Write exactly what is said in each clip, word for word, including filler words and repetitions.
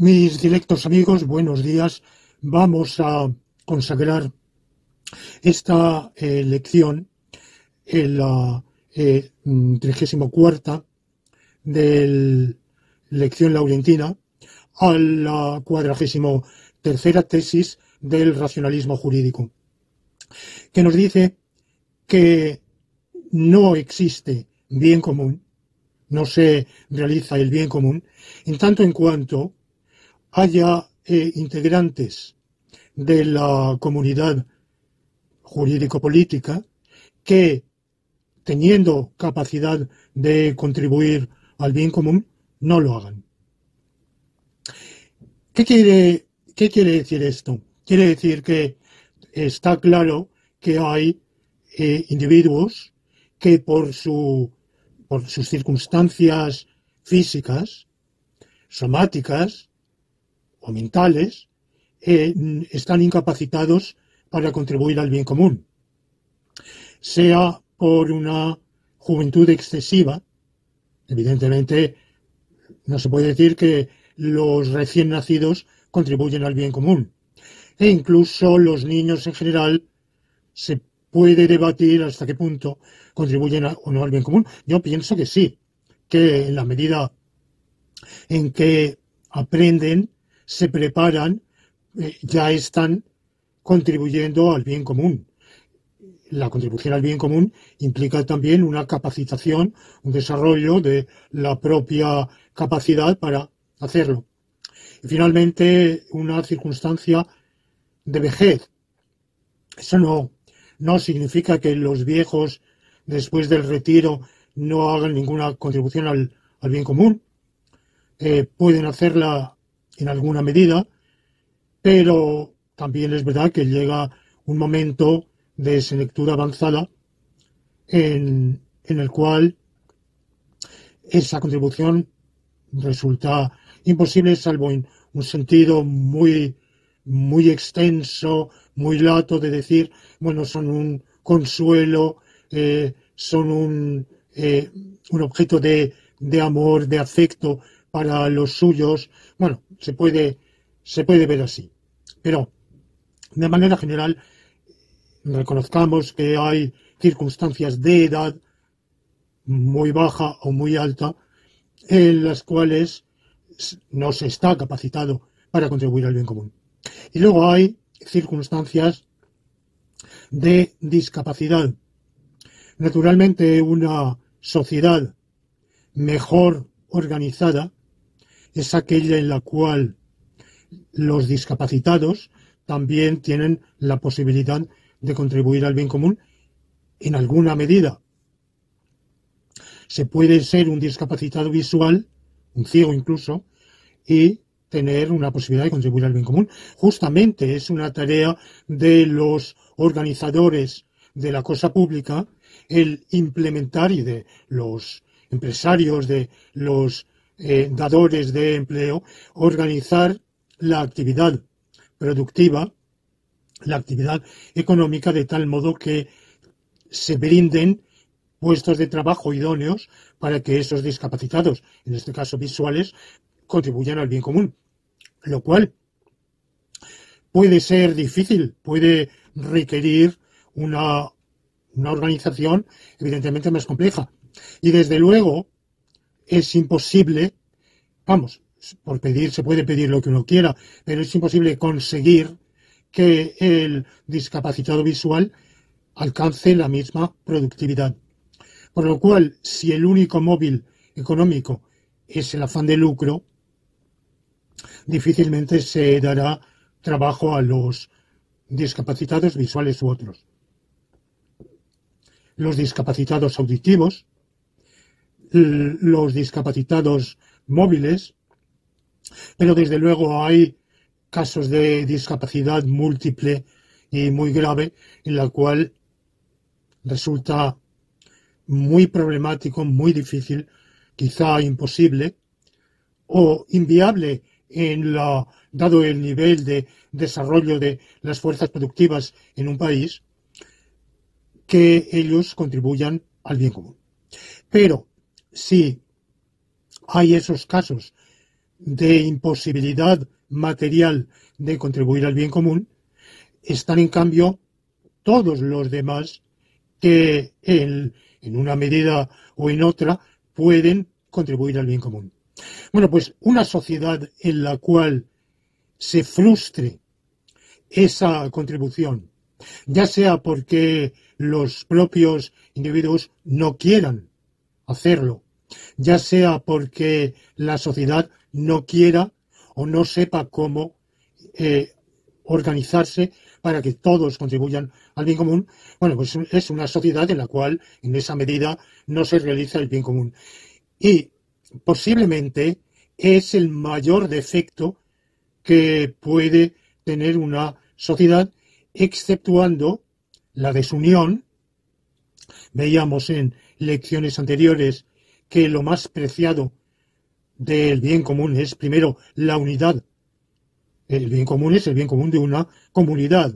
Mis directos amigos, buenos días. Vamos a consagrar esta eh, lección en la eh, trigésima cuarta de lección laurentina a la cuadragésimo tercera tesis del racionalismo jurídico, que nos dice que no existe bien común, no se realiza el bien común, en tanto en cuanto haya eh, integrantes de la comunidad jurídico-política que, teniendo capacidad de contribuir al bien común, no lo hagan. ¿Qué quiere, qué quiere decir esto? Quiere decir que está claro que hay eh, individuos que por, su, por sus circunstancias físicas, somáticas o mentales, eh, están incapacitados para contribuir al bien común, sea por una juventud excesiva. Evidentemente no se puede decir que los recién nacidos contribuyen al bien común, e incluso los niños en general se puede debatir hasta qué punto contribuyen a, o no al bien común. Yo pienso que sí, que en la medida en que aprenden, se preparan, eh, ya están contribuyendo al bien común. La contribución al bien común implica también una capacitación, un desarrollo de la propia capacidad para hacerlo. Y finalmente, una circunstancia de vejez. Eso no, no significa que los viejos, después del retiro, no hagan ninguna contribución al, al bien común. Eh, pueden hacerla en alguna medida, pero también es verdad que llega un momento de senectud avanzada en, en el cual esa contribución resulta imposible, salvo en un sentido muy, muy extenso, muy lato de decir, bueno, son un consuelo, eh, son un, eh, un objeto de, de amor, de afecto para los suyos. Bueno, se puede, se puede ver así. Pero, de manera general, reconozcamos que hay circunstancias de edad muy baja o muy alta en las cuales no se está capacitado para contribuir al bien común. Y luego hay circunstancias de discapacidad. Naturalmente, una sociedad mejor organizada es aquella en la cual los discapacitados también tienen la posibilidad de contribuir al bien común en alguna medida. Se puede ser un discapacitado visual, un ciego incluso, y tener una posibilidad de contribuir al bien común. Justamente es una tarea de los organizadores de la cosa pública el implementar, y de los empresarios, de los eh, dadores de empleo, organizar la actividad productiva, la actividad económica, de tal modo que se brinden puestos de trabajo idóneos para que esos discapacitados, en este caso visuales, contribuyan al bien común. Lo cual puede ser difícil, puede requerir una, una organización evidentemente más compleja. Y desde luego es imposible, vamos, por pedir se puede pedir lo que uno quiera, pero es imposible conseguir que el discapacitado visual alcance la misma productividad. Por lo cual, si el único móvil económico es el afán de lucro, difícilmente se dará trabajo a los discapacitados visuales u otros. Los discapacitados auditivos, los discapacitados móviles, pero desde luego hay casos de discapacidad múltiple y muy grave, en la cual resulta muy problemático, muy difícil, quizá imposible o inviable, en la, dado el nivel de desarrollo de las fuerzas productivas en un país, que ellos contribuyan al bien común. Pero si hay esos casos de imposibilidad material de contribuir al bien común, están en cambio todos los demás que en, en una medida o en otra pueden contribuir al bien común. Bueno, pues una sociedad en la cual se frustre esa contribución, ya sea porque los propios individuos no quieran hacerlo, ya sea porque la sociedad no quiera o no sepa cómo eh, organizarse para que todos contribuyan al bien común, bueno, pues es una sociedad en la cual en esa medida no se realiza el bien común. Y posiblemente es el mayor defecto que puede tener una sociedad, exceptuando la desunión. Veíamos en lecciones anteriores que lo más preciado del bien común es, primero, la unidad. El bien común es el bien común de una comunidad.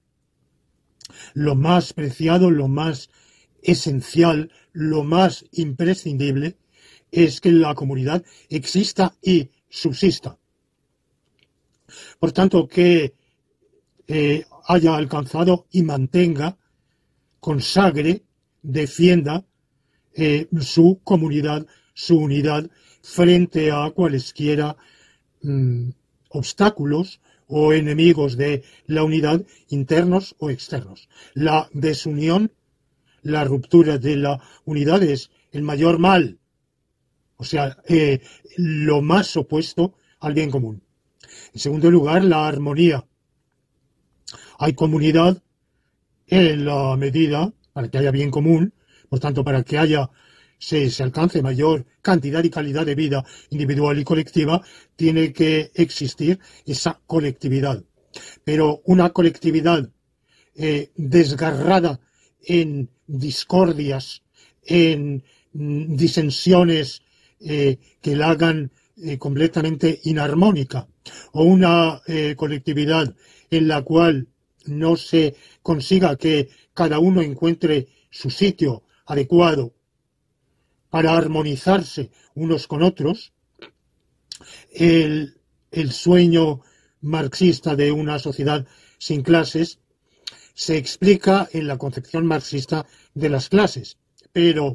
Lo más preciado, lo más esencial, lo más imprescindible es que la comunidad exista y subsista. Por tanto, que eh, haya alcanzado y mantenga, consagre, defienda eh, su comunidad, su unidad frente a cualesquiera mmm, obstáculos o enemigos de la unidad, internos o externos. La desunión, la ruptura de la unidad es el mayor mal, o sea, eh, lo más opuesto al bien común. En segundo lugar, la armonía. Hay comunidad en la medida, para que haya bien común, por tanto, para que haya se, se alcance mayor cantidad y calidad de vida individual y colectiva, tiene que existir esa colectividad. Pero una colectividad eh, desgarrada en discordias, en mm, disensiones eh, que la hagan eh, completamente inarmónica, o una eh, colectividad en la cual no se consiga que cada uno encuentre su sitio adecuado para armonizarse unos con otros, el, el sueño marxista de una sociedad sin clases se explica en la concepción marxista de las clases, pero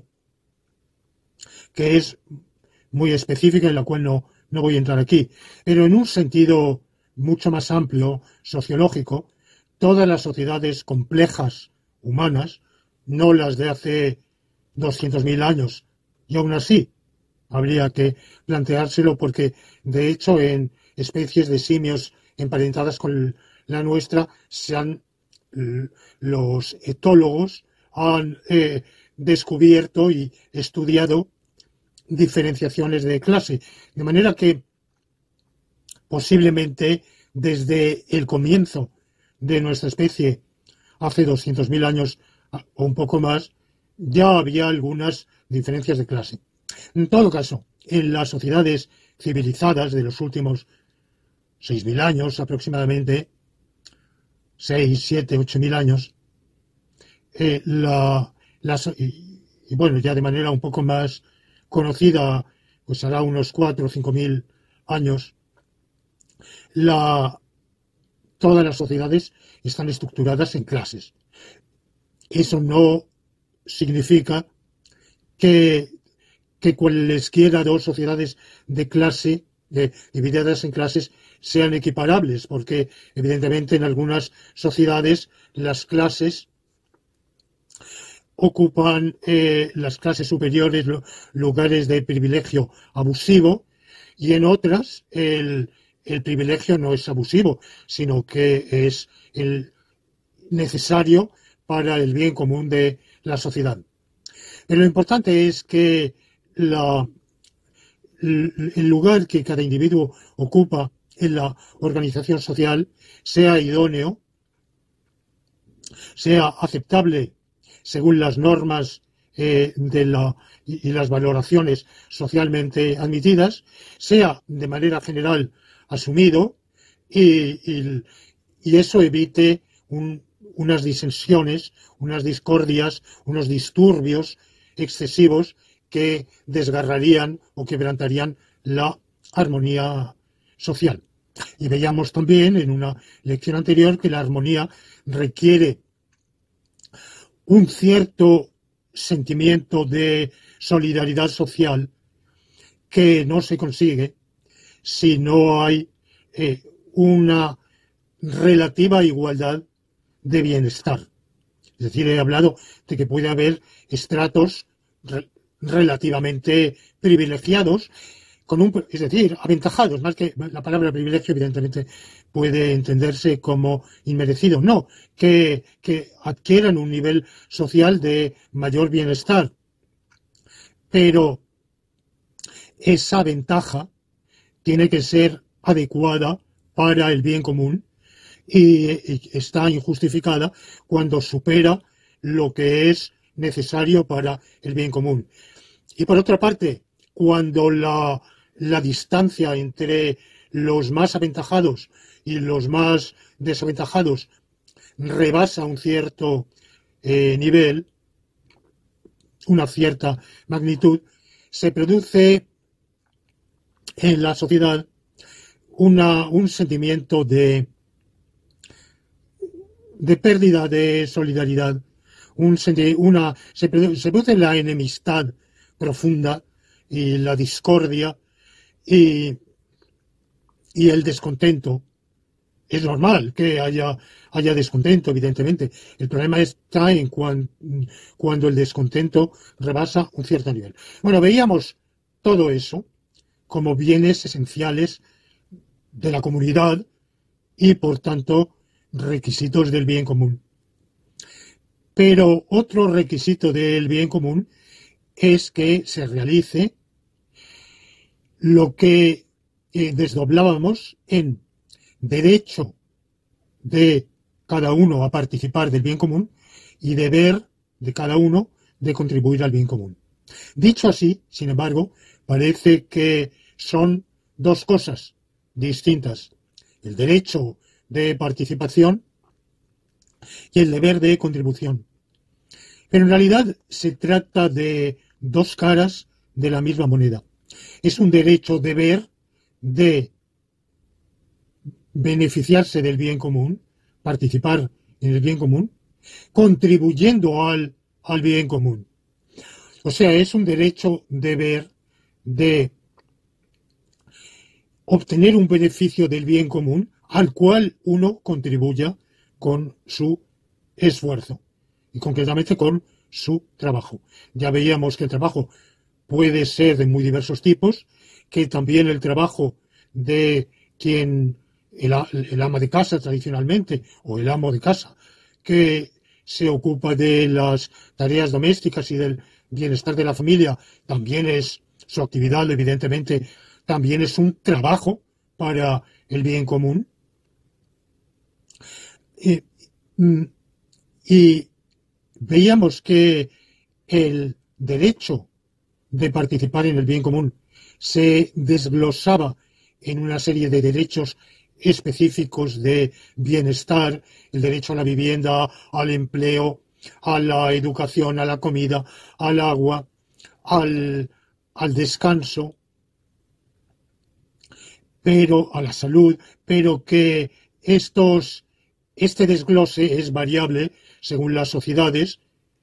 que es muy específica, en la cual no, no voy a entrar aquí. Pero en un sentido mucho más amplio, sociológico, todas las sociedades complejas humanas, no las de hace doscientos mil años, y aún así habría que planteárselo porque, de hecho, en especies de simios emparentadas con la nuestra, se han, los etólogos han eh, descubierto y estudiado diferenciaciones de clase, de manera que posiblemente desde el comienzo de nuestra especie, hace doscientos mil años o un poco más, ya había algunas diferencias de clase. En todo caso, en las sociedades civilizadas de los últimos seis mil años aproximadamente, seis, siete, ocho mil años, eh, la, la, y, y bueno, ya de manera un poco más conocida, pues hará unos cuatro o cinco mil años, la, todas las sociedades están estructuradas en clases. Eso no significa que, que cualesquiera dos sociedades de clase, de, divididas en clases, sean equiparables, porque evidentemente en algunas sociedades las clases ocupan eh, las clases superiores lugares de privilegio abusivo, y en otras el, el privilegio no es abusivo, sino que es el necesario para el bien común de la sociedad. Pero lo importante es que la, el lugar que cada individuo ocupa en la organización social sea idóneo, sea aceptable según las normas eh, de la, y, y las valoraciones socialmente admitidas, sea de manera general asumido y, y, y eso evite un, unas disensiones, unas discordias, unos disturbios excesivos que desgarrarían o quebrantarían la armonía social. Y veíamos también en una lección anterior que la armonía requiere un cierto sentimiento de solidaridad social que no se consigue si no hay eh, una relativa igualdad de bienestar. Es decir, he hablado de que puede haber estratos re relativamente privilegiados, con un, es decir, aventajados, más que la palabra privilegio evidentemente puede entenderse como inmerecido, no, que, que adquieran un nivel social de mayor bienestar. Pero esa ventaja tiene que ser adecuada para el bien común y, y está injustificada cuando supera lo que es necesario para el bien común. Y por otra parte, cuando la, la distancia entre los más aventajados y los más desaventajados rebasa un cierto eh, nivel, una cierta magnitud, se produce en la sociedad una, un sentimiento de, de pérdida de solidaridad, un, una, se, produce, se produce la enemistad profunda y la discordia y, y el descontento. Es normal que haya, haya descontento, evidentemente. El problema está en cuan, cuando el descontento rebasa un cierto nivel. Bueno, veíamos todo eso como bienes esenciales de la comunidad y, por tanto, requisitos del bien común. Pero otro requisito del bien común es que se realice lo que eh, desdoblábamos en derecho de cada uno a participar del bien común y deber de cada uno de contribuir al bien común. Dicho así, sin embargo, parece que son dos cosas distintas: el derecho de participación y el deber de contribución. Pero en realidad se trata de dos caras de la misma moneda. Es un derecho-deber de beneficiarse del bien común, participar en el bien común, contribuyendo al, al bien común. O sea, es un derecho-deber de obtener un beneficio del bien común al cual uno contribuya con su esfuerzo y concretamente con su trabajo. Ya veíamos que el trabajo puede ser de muy diversos tipos, que también el trabajo de quien, el, el ama de casa tradicionalmente, o el amo de casa, que se ocupa de las tareas domésticas y del bienestar de la familia, también es su actividad, evidentemente, también es un trabajo para el bien común. Y, y veíamos que el derecho de participar en el bien común se desglosaba en una serie de derechos específicos de bienestar: el derecho a la vivienda, al empleo, a la educación, a la comida, al agua, al, al descanso, pero a la salud, pero que estos, este desglose es variable según las sociedades.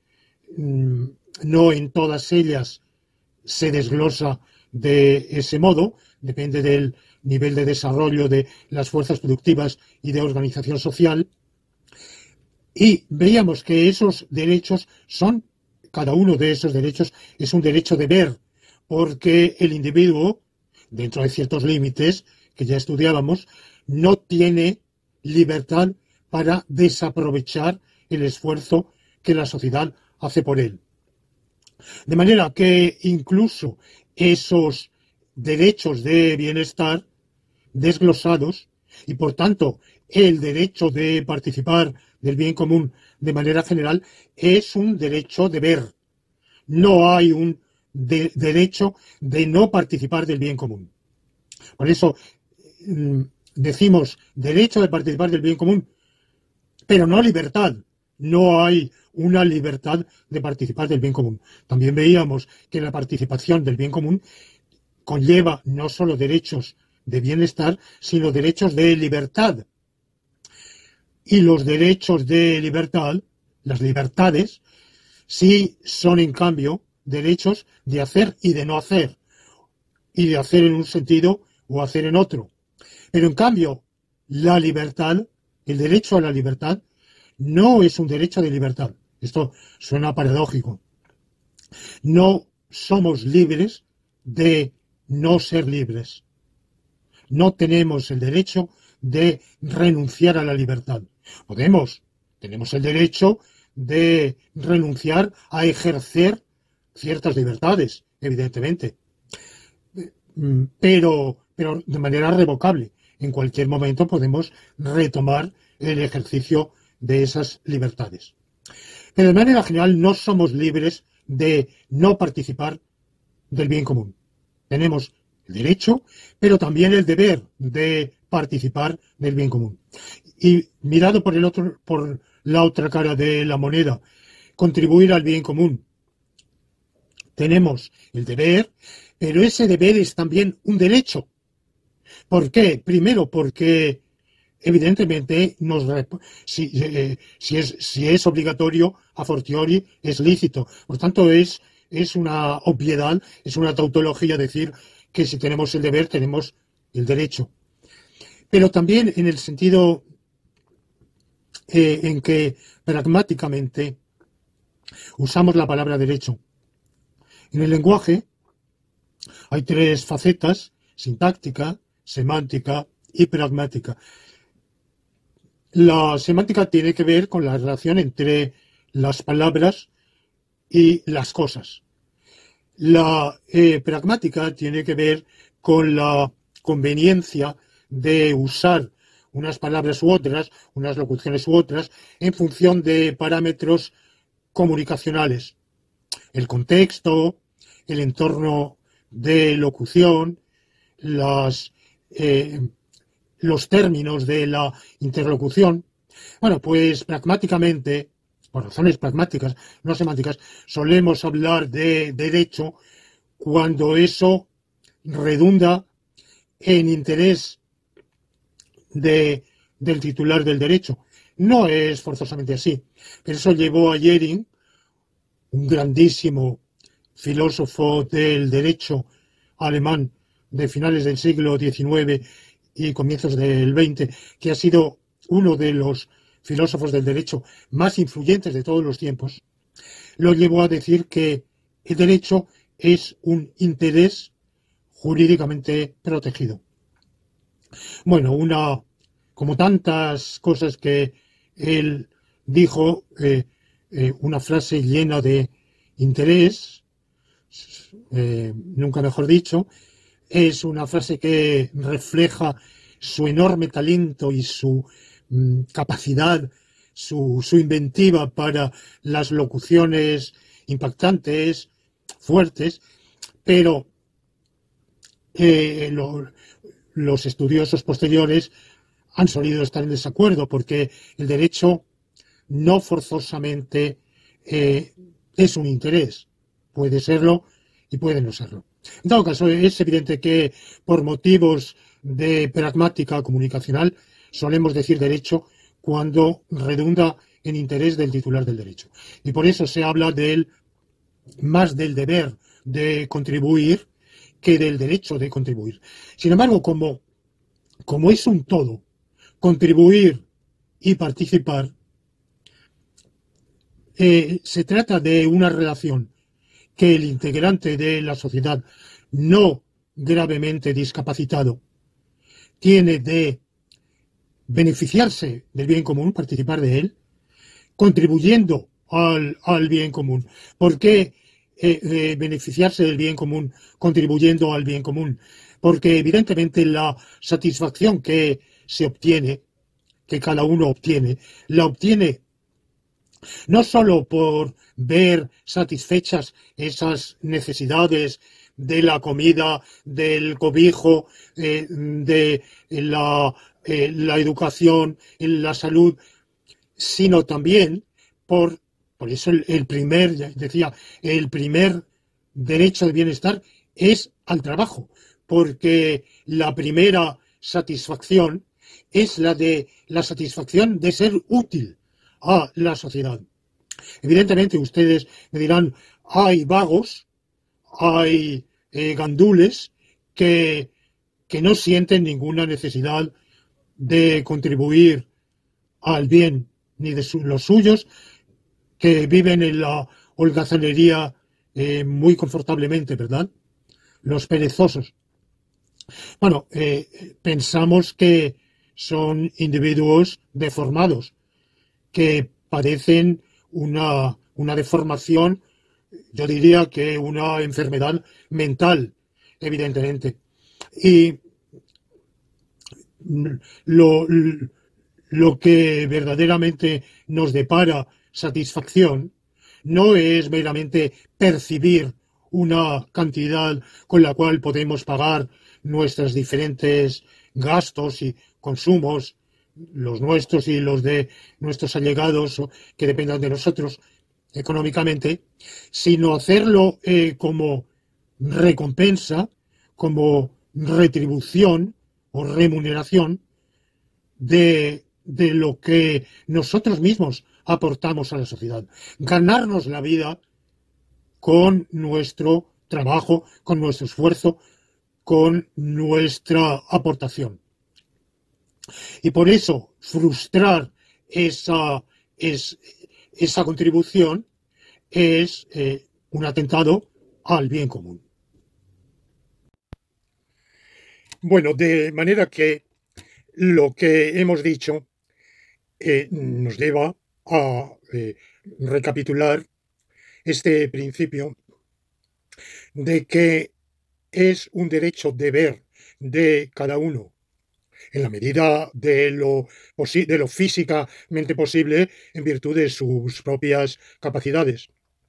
No en todas ellas se desglosa de ese modo, depende del nivel de desarrollo de las fuerzas productivas y de organización social. Y veíamos que esos derechos son, cada uno de esos derechos es un derecho deber, porque el individuo, dentro de ciertos límites que ya estudiábamos, no tiene libertad para desaprovechar el esfuerzo que la sociedad hace por él. De manera que incluso esos derechos de bienestar desglosados, y por tanto el derecho de participar del bien común de manera general, es un derecho deber. No hay un de derecho de no participar del bien común. Por eso decimos derecho de participar del bien común, pero no libertad. No hay una libertad de participar del bien común. También veíamos que la participación del bien común conlleva no solo derechos de bienestar, sino derechos de libertad. Y los derechos de libertad, las libertades, sí son en cambio derechos de hacer y de no hacer, y de hacer en un sentido o hacer en otro. Pero en cambio, la libertad, el derecho a la libertad, no es un derecho de libertad. Esto suena paradójico. No somos libres de no ser libres. No tenemos el derecho de renunciar a la libertad. Podemos, tenemos el derecho de renunciar a ejercer ciertas libertades, evidentemente, pero, pero de manera revocable. En cualquier momento podemos retomar el ejercicio de esas libertades. Pero de manera general no somos libres de no participar del bien común. Tenemos el derecho, pero también el deber de participar del bien común. Y mirado por el otro, por la otra cara de la moneda, contribuir al bien común. Tenemos el deber, pero ese deber es también un derecho. ¿Por qué? Primero, porque evidentemente nos, si, eh, si, es, si es obligatorio, a fortiori es lícito. Por tanto, es, es una obviedad, es una tautología decir que si tenemos el deber, tenemos el derecho. Pero también en el sentido eh, en que pragmáticamente usamos la palabra derecho. En el lenguaje hay tres facetas: sintáctica, semántica y pragmática. La semántica tiene que ver con la relación entre las palabras y las cosas. La eh, pragmática tiene que ver con la conveniencia de usar unas palabras u otras, unas locuciones u otras, en función de parámetros comunicacionales. El contexto, el entorno de locución, las, eh, los términos de la interlocución. Bueno, pues pragmáticamente, por razones pragmáticas, no semánticas, solemos hablar de derecho cuando eso redunda en interés de, del titular del derecho. No es forzosamente así, pero eso llevó a Jhering, un grandísimo filósofo del derecho alemán de finales del siglo diecinueve y comienzos del veinte, que ha sido uno de los filósofos del derecho más influyentes de todos los tiempos, lo llevó a decir que el derecho es un interés jurídicamente protegido. Bueno, una, como tantas cosas que él dijo, eh, eh, una frase llena de interés, eh, nunca mejor dicho, es una frase que refleja su enorme talento y su mm, capacidad, su, su inventiva para las locuciones impactantes, fuertes, pero eh, lo, los estudiosos posteriores han solido estar en desacuerdo, porque el derecho no forzosamente eh, es un interés. Puede serlo y puede no serlo. En todo caso, es evidente que por motivos de pragmática comunicacional solemos decir derecho cuando redunda en interés del titular del derecho. Y por eso se habla del, más del deber de contribuir que del derecho de contribuir. Sin embargo, como, como es un todo, contribuir y participar, eh, se trata de una relación que el integrante de la sociedad no gravemente discapacitado tiene de beneficiarse del bien común, participar de él, contribuyendo al, al bien común. ¿Por qué eh, eh, beneficiarse del bien común contribuyendo al bien común? Porque evidentemente la satisfacción que se obtiene, que cada uno obtiene, la obtiene no solo por ver satisfechas esas necesidades de la comida, del cobijo, eh, de la, eh, la educación, la salud, sino también por, por eso el, el primer, ya decía, el primer derecho de bienestar es al trabajo, porque la primera satisfacción es la de la satisfacción de ser útil a la sociedad. Evidentemente ustedes me dirán, hay vagos, hay eh, gandules que, que no sienten ninguna necesidad de contribuir al bien ni de su, los suyos, que viven en la holgazanería eh, muy confortablemente, ¿verdad? Los perezosos. Bueno, eh, pensamos que son individuos deformados, que padecen una, una deformación, yo diría que una enfermedad mental, evidentemente. Y lo, lo que verdaderamente nos depara satisfacción no es meramente percibir una cantidad con la cual podemos pagar nuestros diferentes gastos y consumos, los nuestros y los de nuestros allegados que dependan de nosotros económicamente, sino hacerlo eh, como recompensa, como retribución o remuneración de, de lo que nosotros mismos aportamos a la sociedad. Ganarnos la vida con nuestro trabajo, con nuestro esfuerzo, con nuestra aportación. Y por eso frustrar esa, es, esa contribución es eh, un atentado al bien común. Bueno, de manera que lo que hemos dicho eh, nos lleva a eh, recapitular este principio de que es un derecho deber de cada uno, en la medida de lo, de lo físicamente posible, en virtud de sus propias capacidades.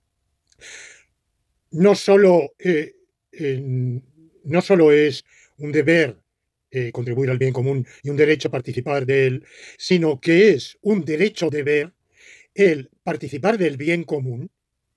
No solo, eh, eh, no solo es un deber eh, contribuir al bien común y un derecho a participar de él, sino que es un derecho deber el participar del bien común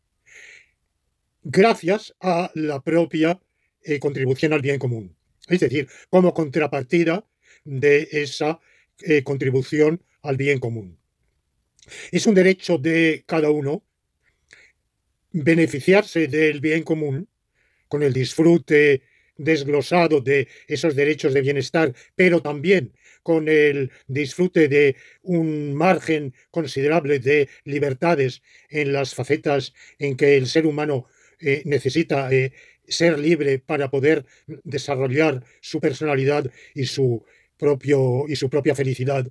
gracias a la propia eh, contribución al bien común. Es decir, como contrapartida de esa eh, contribución al bien común. Es un derecho de cada uno beneficiarse del bien común con el disfrute desglosado de esos derechos de bienestar, pero también con el disfrute de un margen considerable de libertades en las facetas en que el ser humano eh, necesita eh, ser libre para poder desarrollar su personalidad y su, propio, y su propia felicidad.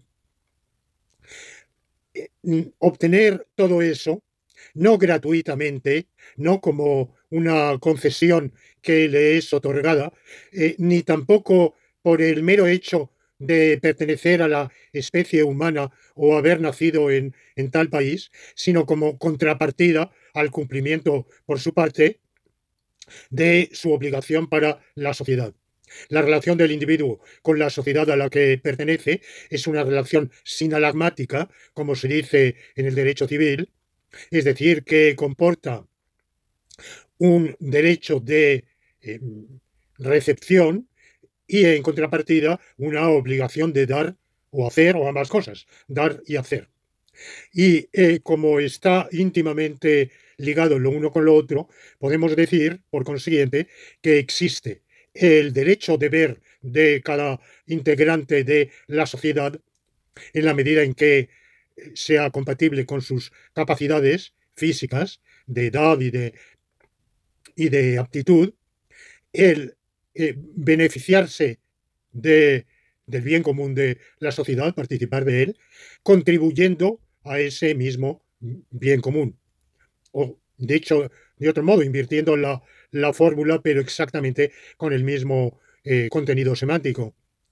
Eh, obtener todo eso no gratuitamente, no como una concesión que le es otorgada, eh, ni tampoco por el mero hecho de pertenecer a la especie humana o haber nacido en, en tal país, sino como contrapartida al cumplimiento por su parte de su obligación para la sociedad. La relación del individuo con la sociedad a la que pertenece es una relación sinalagmática, como se dice en el derecho civil, es decir, que comporta un derecho de eh, recepción y en contrapartida una obligación de dar o hacer o ambas cosas, dar y hacer. Y eh, como está íntimamente ligado lo uno con lo otro, podemos decir, por consiguiente, que existe el derecho deber de cada integrante de la sociedad en la medida en que sea compatible con sus capacidades físicas, de edad y de, y de aptitud, el eh, beneficiarse de, del bien común de la sociedad, participar de él, contribuyendo a ese mismo bien común. O, de hecho, de otro modo, invirtiendo la, la fórmula, pero exactamente con el mismo eh, contenido semántico.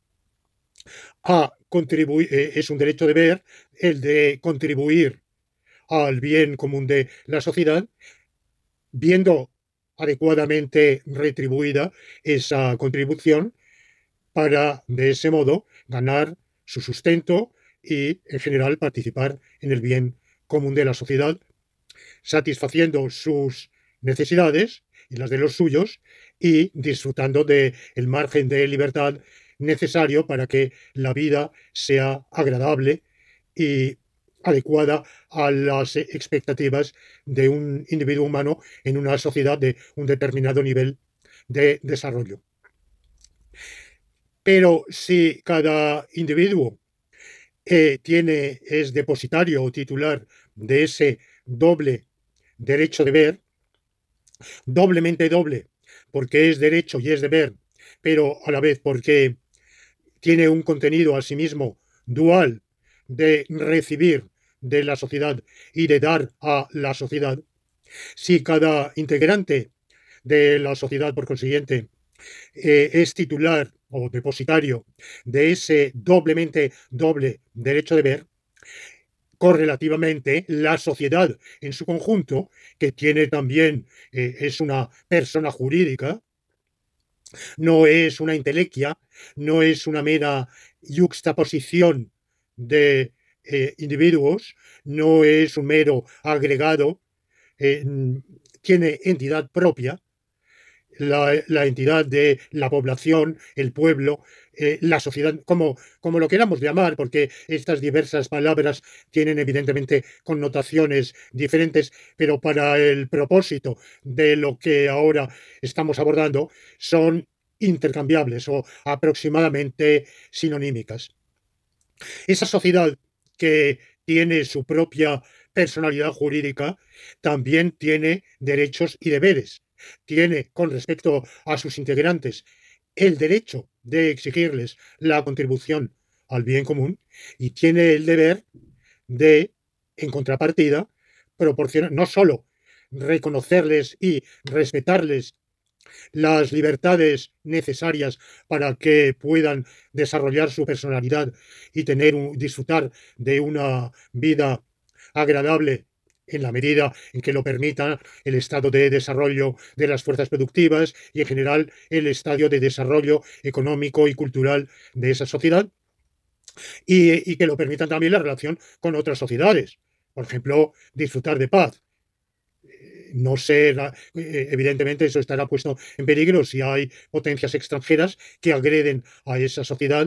A contribuir, eh, es un derecho deber el de contribuir al bien común de la sociedad, viendo adecuadamente retribuida esa contribución para, de ese modo, ganar su sustento y, en general, participar en el bien común de la sociedad, satisfaciendo sus necesidades y las de los suyos, y disfrutando del margen de libertad necesario para que la vida sea agradable y adecuada a las expectativas de un individuo humano en una sociedad de un determinado nivel de desarrollo. Pero si cada individuo eh, tiene, es depositario o titular de ese doble derecho de ver, doblemente doble, porque es derecho y es deber, pero a la vez porque tiene un contenido a sí mismo dual de recibir de la sociedad y de dar a la sociedad. Si cada integrante de la sociedad, por consiguiente, eh, es titular o depositario de ese doblemente doble derecho de ver, correlativamente, la sociedad en su conjunto, que tiene también, eh, es una persona jurídica, no es una intelequia, no es una mera yuxtaposición de eh, individuos, no es un mero agregado, eh, tiene entidad propia, la, la, entidad de la población, el pueblo, eh, la sociedad, como, como lo queramos llamar, porque estas diversas palabras tienen evidentemente connotaciones diferentes, pero para el propósito de lo que ahora estamos abordando son intercambiables o aproximadamente sinonímicas. Esa sociedad que tiene su propia personalidad jurídica también tiene derechos y deberes. Tiene, con respecto a sus integrantes, el derecho de exigirles la contribución al bien común y tiene el deber de, en contrapartida, proporcionar no solo reconocerles y respetarles las libertades necesarias para que puedan desarrollar su personalidad y tener un, disfrutar de una vida agradable en la medida en que lo permita el estado de desarrollo de las fuerzas productivas y en general el estadio de desarrollo económico y cultural de esa sociedad y, y que lo permitan también la relación con otras sociedades. Por ejemplo, disfrutar de paz. No sé, evidentemente eso estará puesto en peligro si hay potencias extranjeras que agreden a esa sociedad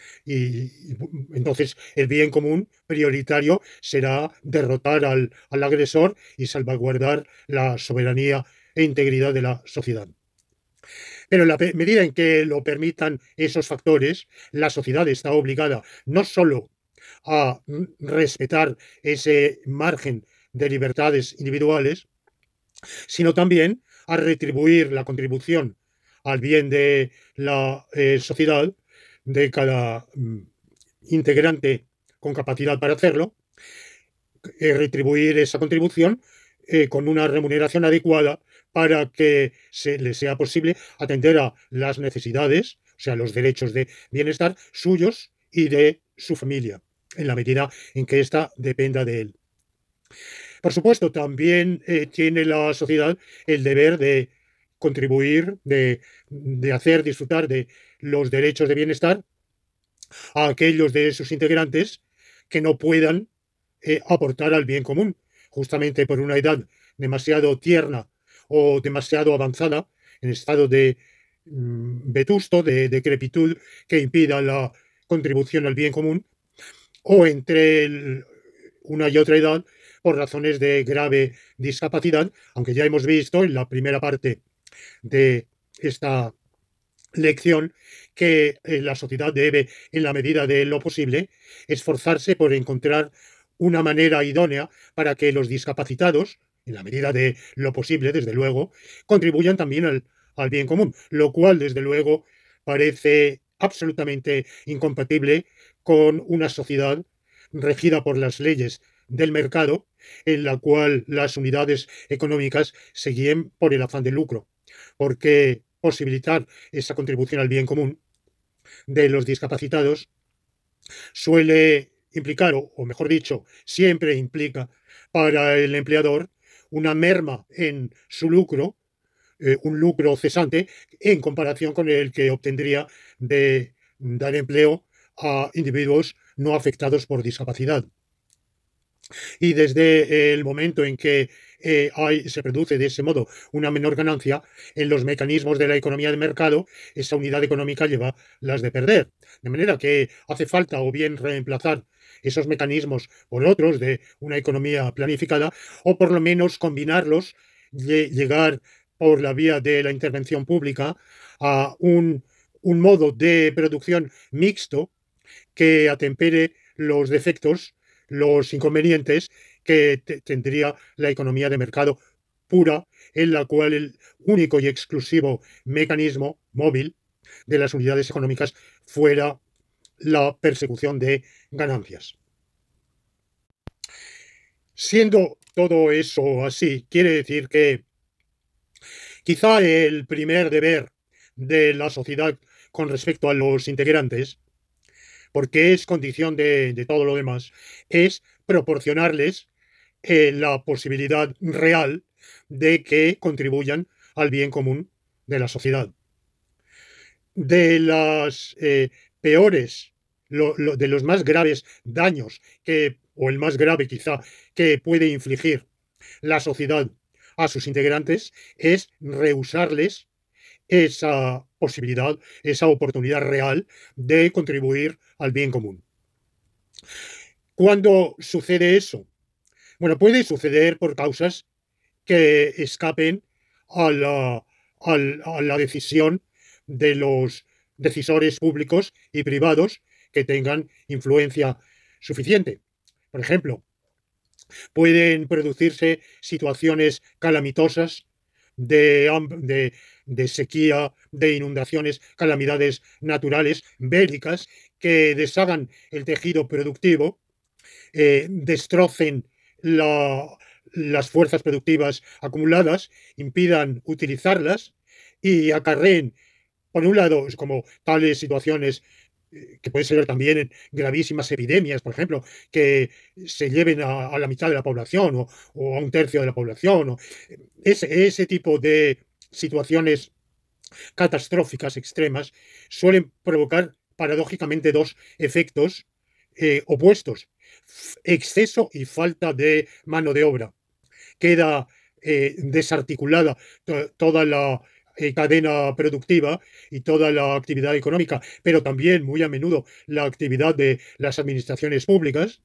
y entonces el bien común prioritario será derrotar al, al agresor y salvaguardar la soberanía e integridad de la sociedad. Pero en la medida en que lo permitan esos factores, la sociedad está obligada no solo a respetar ese margen de libertades individuales, sino también a retribuir la contribución al bien de la eh, sociedad de cada mm, integrante con capacidad para hacerlo, eh, retribuir esa contribución eh, con una remuneración adecuada para que se le sea posible atender a las necesidades, o sea, los derechos de bienestar suyos y de su familia, en la medida en que ésta dependa de él. Por supuesto, también eh, tiene la sociedad el deber de contribuir, de, de hacer disfrutar de los derechos de bienestar a aquellos de sus integrantes que no puedan eh, aportar al bien común, justamente por una edad demasiado tierna o demasiado avanzada, en estado de mm, vetusto, de decrepitud, que impida la contribución al bien común, o entre el, una y otra edad por razones de grave discapacidad, aunque ya hemos visto en la primera parte de esta lección que eh, la sociedad debe, en la medida de lo posible, esforzarse por encontrar una manera idónea para que los discapacitados, en la medida de lo posible, desde luego, contribuyan también al, al bien común, lo cual, desde luego, parece absolutamente incompatible con una sociedad regida por las leyes del mercado, en la cual las unidades económicas se guíen por el afán de lucro, porque posibilitar esa contribución al bien común de los discapacitados suele implicar, o, o mejor dicho, siempre implica para el empleador una merma en su lucro, eh, un lucro cesante en comparación con el que obtendría de dar empleo a individuos no afectados por discapacidad. Y desde el momento en que eh, hay, se produce de ese modo una menor ganancia, en los mecanismos de la economía de mercado, esa unidad económica lleva las de perder. De manera que hace falta o bien reemplazar esos mecanismos por otros de una economía planificada, o por lo menos combinarlos, llegar por la vía de la intervención pública a un, un modo de producción mixto que atempere los defectos, los inconvenientes que tendría la economía de mercado pura, en la cual el único y exclusivo mecanismo móvil de las unidades económicas fuera la persecución de ganancias. Siendo todo eso así, quiere decir que quizá el primer deber de la sociedad con respecto a los integrantes, porque es condición de, de todo lo demás, es proporcionarles eh, la posibilidad real de que contribuyan al bien común de la sociedad. De las eh, peores, lo, lo, de los más graves daños, que, o el más grave quizá, que puede infligir la sociedad a sus integrantes, es rehusarles esa posibilidad, esa oportunidad real de contribuir al bien común. ¿Cuándo sucede eso? Bueno, puede suceder por causas que escapen a la, a la decisión de los decisores públicos y privados que tengan influencia suficiente. Por ejemplo, pueden producirse situaciones calamitosas de, de, de sequía, de inundaciones, calamidades naturales, bélicas, que deshagan el tejido productivo, eh, destrocen la, las fuerzas productivas acumuladas, impidan utilizarlas y acarreen, por un lado, como tales situaciones que pueden ser también gravísimas epidemias, por ejemplo, que se lleven a, a la mitad de la población o, o, a un tercio de la población. O, ese, ese tipo de situaciones catastróficas extremas suelen provocar paradójicamente dos efectos eh, opuestos: exceso y falta de mano de obra. Queda eh, desarticulada to toda la eh, cadena productiva y toda la actividad económica, pero también muy a menudo la actividad de las administraciones públicas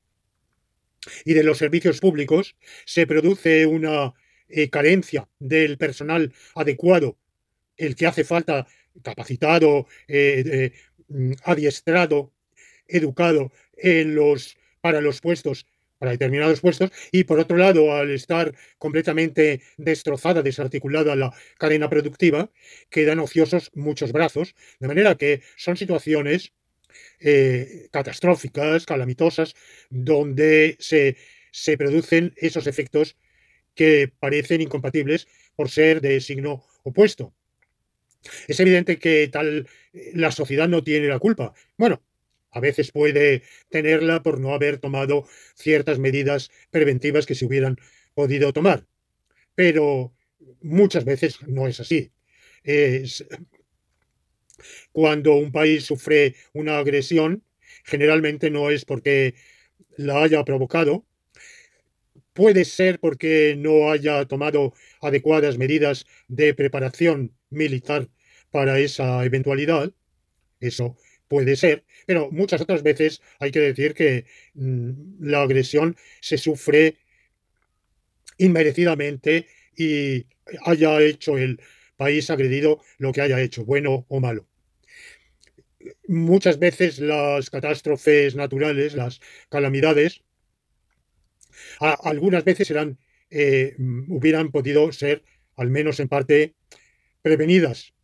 y de los servicios públicos. Se produce una eh, carencia del personal adecuado, el que hace falta, capacitado, eh, eh, adiestrado, educado en los, para los puestos, para determinados puestos, y por otro lado, al estar completamente destrozada, desarticulada la cadena productiva, quedan ociosos muchos brazos, de manera que son situaciones eh, catastróficas, calamitosas, donde se, se producen esos efectos que parecen incompatibles por ser de signo opuesto. Es evidente que tal la sociedad no tiene la culpa. Bueno, a veces puede tenerla por no haber tomado ciertas medidas preventivas que se hubieran podido tomar, pero muchas veces no es así. Es, cuando un país sufre una agresión, generalmente no es porque la haya provocado. Puede ser porque no haya tomado adecuadas medidas de preparación militar para esa eventualidad. Eso puede ser, pero muchas otras veces hay que decir que mmm, la agresión se sufre inmerecidamente y haya hecho el país agredido lo que haya hecho, bueno o malo. Muchas veces las catástrofes naturales, las calamidades, a, algunas veces eran, eh, hubieran podido ser, al menos en parte, prevenidas.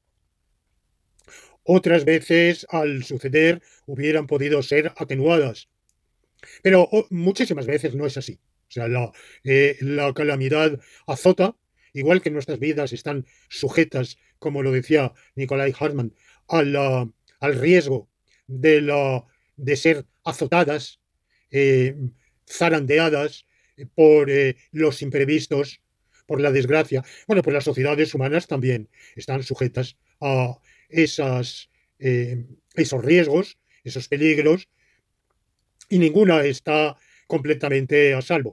Otras veces, al suceder, hubieran podido ser atenuadas. Pero oh, muchísimas veces no es así. O sea, la, eh, la calamidad azota, igual que nuestras vidas están sujetas, como lo decía Nicolai Hartmann, a la, al riesgo de, la, de ser azotadas, eh, zarandeadas por eh, los imprevistos, por la desgracia. Bueno, pues las sociedades humanas también están sujetas a esas, eh, esos riesgos, esos peligros, y ninguna está completamente a salvo.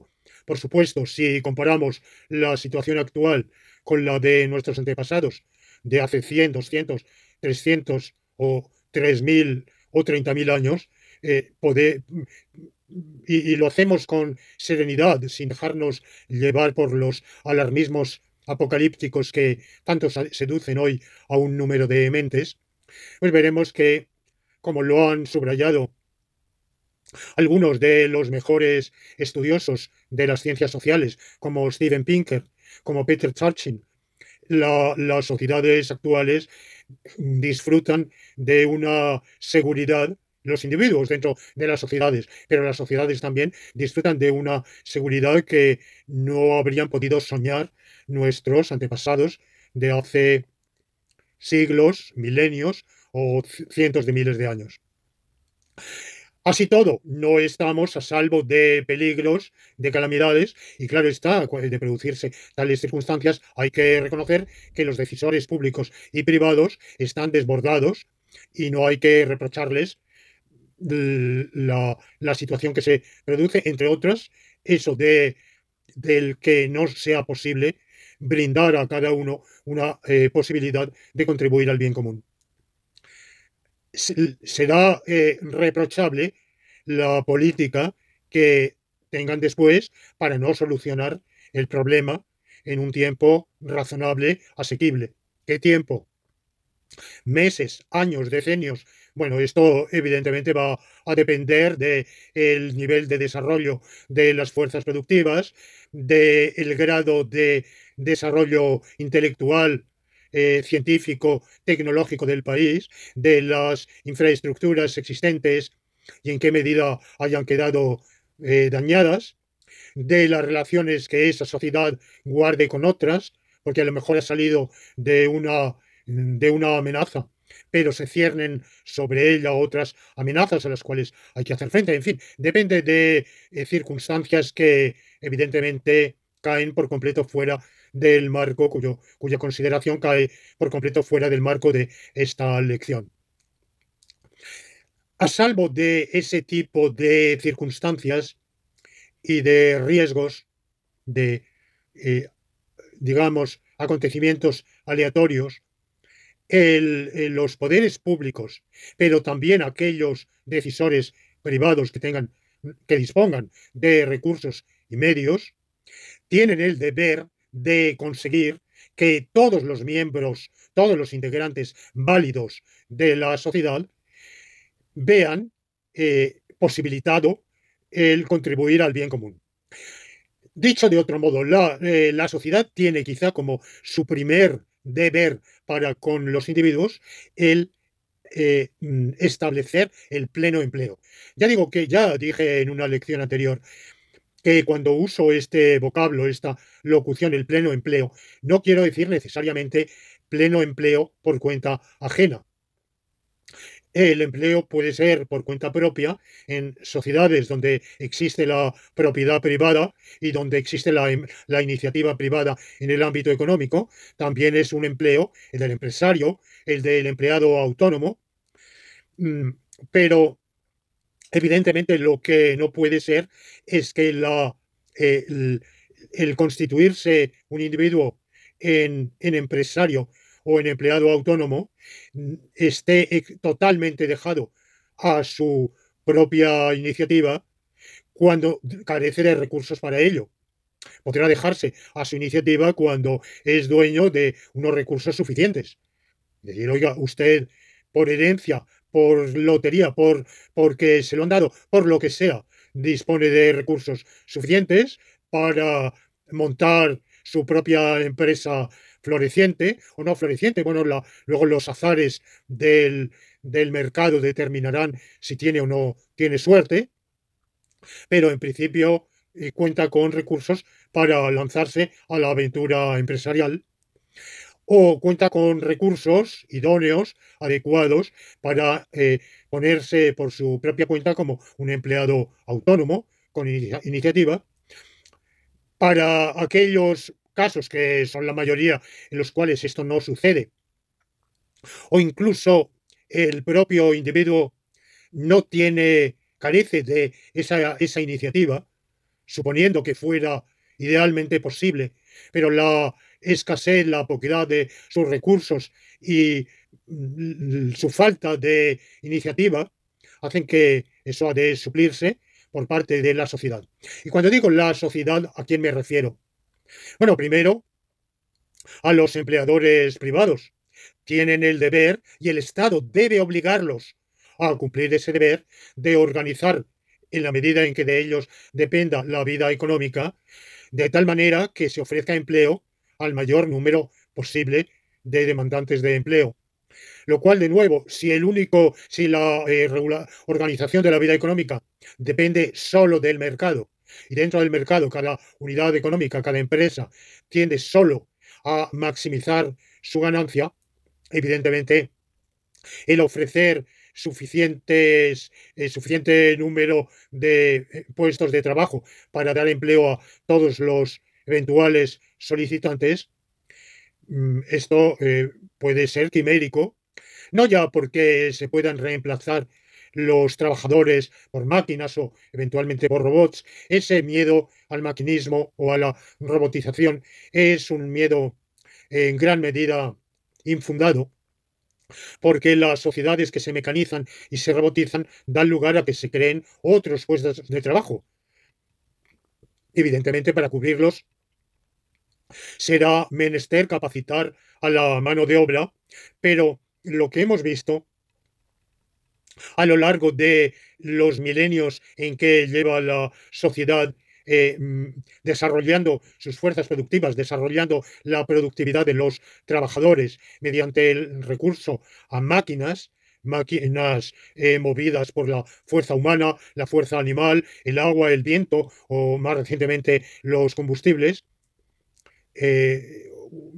Por supuesto, si comparamos la situación actual con la de nuestros antepasados de hace cien, doscientos, trescientos o tres mil o treinta mil años, eh, poder, y, y lo hacemos con serenidad, sin dejarnos llevar por los alarmismos apocalípticos que tanto seducen hoy a un número de mentes, pues veremos que, como lo han subrayado algunos de los mejores estudiosos de las ciencias sociales, como Steven Pinker, como Peter Turchin, la, las sociedades actuales disfrutan de una seguridad, los individuos dentro de las sociedades, pero las sociedades también disfrutan de una seguridad que no habrían podido soñar nuestros antepasados de hace siglos, milenios o cientos de miles de años. Así todo, no estamos a salvo de peligros, de calamidades, y claro está, de producirse tales circunstancias, hay que reconocer que los decisores públicos y privados están desbordados y no hay que reprocharles la, la situación que se produce, entre otras, eso de, del que no sea posible brindar a cada uno una eh, posibilidad de contribuir al bien común. Será eh, reprochable la política que tengan después para no solucionar el problema en un tiempo razonable, asequible. ¿Qué tiempo? Meses, años, decenios. Bueno, esto evidentemente va a depender del nivel de desarrollo de las fuerzas productivas, del grado de desarrollo intelectual, eh, científico, tecnológico del país, de las infraestructuras existentes y en qué medida hayan quedado eh, dañadas, de las relaciones que esa sociedad guarde con otras, porque a lo mejor ha salido de una, de una amenaza, pero se ciernen sobre ella otras amenazas a las cuales hay que hacer frente. En fin, depende de eh, circunstancias que evidentemente caen por completo fuera del marco, cuyo, cuya consideración cae por completo fuera del marco de esta lección. A salvo de ese tipo de circunstancias y de riesgos, de, eh, digamos, acontecimientos aleatorios, el, el, los poderes públicos, pero también aquellos decisores privados que tengan, que dispongan de recursos y medios, tienen el deber de conseguir que todos los miembros, todos los integrantes válidos de la sociedad vean eh, posibilitado el contribuir al bien común. Dicho de otro modo, la, eh, la sociedad tiene quizá como su primer deber para con los individuos el eh, establecer el pleno empleo. Ya digo que ya dije en una lección anterior que cuando uso este vocablo, esta locución, el pleno empleo, no quiero decir necesariamente pleno empleo por cuenta ajena. El empleo puede ser por cuenta propia en sociedades donde existe la propiedad privada y donde existe la, la, iniciativa privada en el ámbito económico. También es un empleo, el del empresario, el del empleado autónomo. Pero evidentemente lo que no puede ser es que la, eh, el, el constituirse un individuo en, en empresario o en empleado autónomo esté totalmente dejado a su propia iniciativa cuando carece de recursos para ello. Podrá dejarse a su iniciativa cuando es dueño de unos recursos suficientes. Decir, oiga, usted por herencia, por lotería, por porque se lo han dado, por lo que sea, dispone de recursos suficientes para montar su propia empresa floreciente o no floreciente. Bueno, la, luego los azares del, del mercado determinarán si tiene o no tiene suerte, pero en principio eh, cuenta con recursos para lanzarse a la aventura empresarial o cuenta con recursos idóneos, adecuados, para eh, ponerse por su propia cuenta como un empleado autónomo con in iniciativa. Para aquellos casos que son la mayoría en los cuales esto no sucede, o incluso el propio individuo no tiene, carece de esa, esa iniciativa, suponiendo que fuera idealmente posible, pero la escasez, la poquedad de sus recursos y mm, su falta de iniciativa hacen que eso ha de suplirse por parte de la sociedad. Y cuando digo la sociedad, ¿a quién me refiero? Bueno, primero a los empleadores privados. Tienen el deber y el Estado debe obligarlos a cumplir ese deber de organizar en la medida en que de ellos dependa la vida económica, de tal manera que se ofrezca empleo al mayor número posible de demandantes de empleo. Lo cual, de nuevo, si el único, si la eh, regula, organización de la vida económica depende solo del mercado, y dentro del mercado cada unidad económica, cada empresa tiende solo a maximizar su ganancia, evidentemente el ofrecer suficientes, eh, suficiente número de eh, puestos de trabajo para dar empleo a todos los eventuales solicitantes, mm, esto eh, puede ser quimérico, no ya porque se puedan reemplazar los trabajadores por máquinas o eventualmente por robots. Ese miedo al maquinismo o a la robotización es un miedo en gran medida infundado, porque las sociedades que se mecanizan y se robotizan dan lugar a que se creen otros puestos de trabajo. Evidentemente, para cubrirlos será menester capacitar a la mano de obra, pero lo que hemos visto a lo largo de los milenios en que lleva la sociedad eh, desarrollando sus fuerzas productivas, desarrollando la productividad de los trabajadores mediante el recurso a máquinas, máquinas eh, movidas por la fuerza humana, la fuerza animal, el agua, el viento o más recientemente los combustibles. Eh,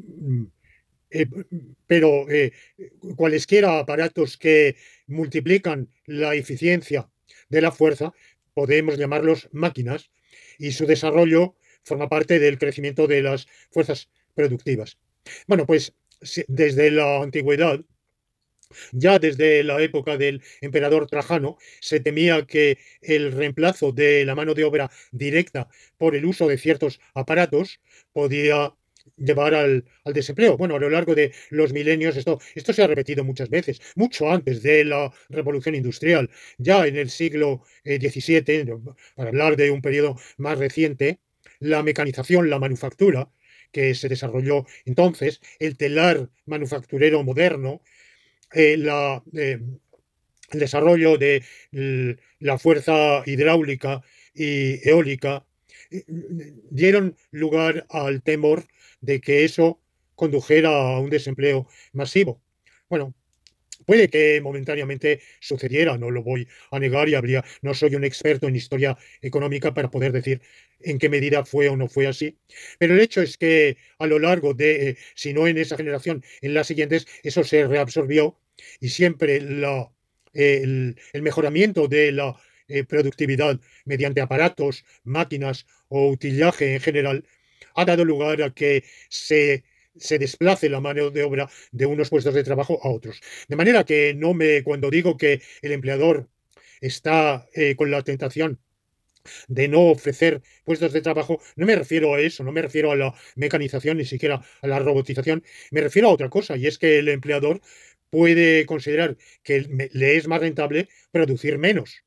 eh, pero eh, cualesquiera aparatos que multiplican la eficiencia de la fuerza, podemos llamarlos máquinas, y su desarrollo forma parte del crecimiento de las fuerzas productivas. Bueno, pues desde la antigüedad, ya desde la época del emperador Trajano, se temía que el reemplazo de la mano de obra directa por el uso de ciertos aparatos podía llevar al, al, desempleo. Bueno, a lo largo de los milenios esto, esto se ha repetido muchas veces, mucho antes de la revolución industrial, ya en el siglo diecisiete, para hablar de un periodo más reciente, la mecanización, la manufactura, que se desarrolló entonces, el telar manufacturero moderno, eh, la, eh, el desarrollo de la fuerza hidráulica y eólica, dieron lugar al temor de que eso condujera a un desempleo masivo. Bueno, puede que momentáneamente sucediera, no lo voy a negar y habría, no soy un experto en historia económica para poder decir en qué medida fue o no fue así, pero el hecho es que a lo largo de, eh, si no en esa generación, en las siguientes, eso se reabsorbió y siempre la, eh, el, el, mejoramiento de la eh, productividad mediante aparatos, máquinas o utillaje en general ha dado lugar a que se se desplace la mano de obra de unos puestos de trabajo a otros. De manera que no me, cuando digo que el empleador está eh, con la tentación de no ofrecer puestos de trabajo, no me refiero a eso, no me refiero a la mecanización, ni siquiera a la robotización, me refiero a otra cosa, y es que el empleador puede considerar que le es más rentable producir menos,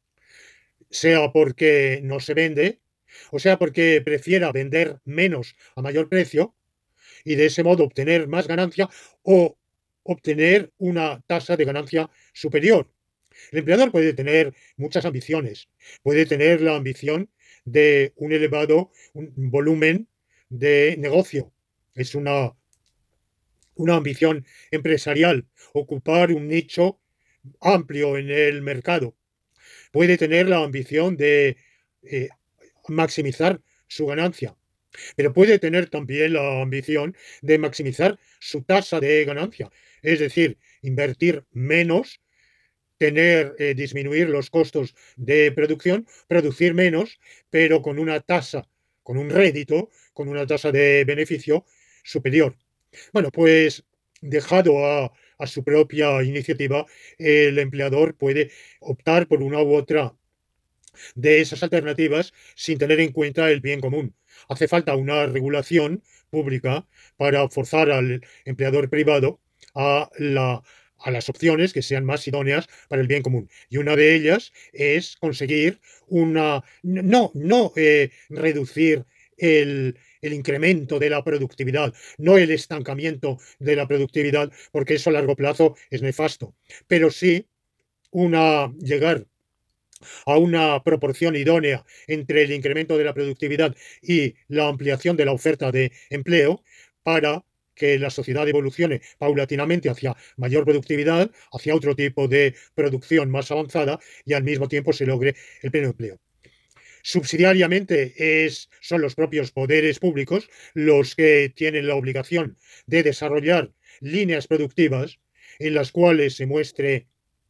sea porque no se vende, o sea porque prefiera vender menos a mayor precio, y de ese modo obtener más ganancia o obtener una tasa de ganancia superior. El empleador puede tener muchas ambiciones. Puede tener la ambición de un elevado un volumen de negocio. Es una, una ambición empresarial, ocupar un nicho amplio en el mercado. Puede tener la ambición de eh, maximizar su ganancia, pero puede tener también la ambición de maximizar su tasa de ganancia, es decir, invertir menos, tener, eh, disminuir los costos de producción, producir menos, pero con una tasa, con un rédito, con una tasa de beneficio superior. Bueno, pues dejado a, a su propia iniciativa, el empleador puede optar por una u otra de esas alternativas sin tener en cuenta el bien común. Hace falta una regulación pública para forzar al empleador privado a, la, a las opciones que sean más idóneas para el bien común. Y una de ellas es conseguir una... No, no eh, reducir el, el incremento de la productividad, no el estancamiento de la productividad, porque eso a largo plazo es nefasto, pero sí una, llegar a una proporción idónea entre el incremento de la productividad y la ampliación de la oferta de empleo para que la sociedad evolucione paulatinamente hacia mayor productividad, hacia otro tipo de producción más avanzada y al mismo tiempo se logre el pleno empleo. Subsidiariamente es, son los propios poderes públicos los que tienen la obligación de desarrollar líneas productivas en las cuales se muestre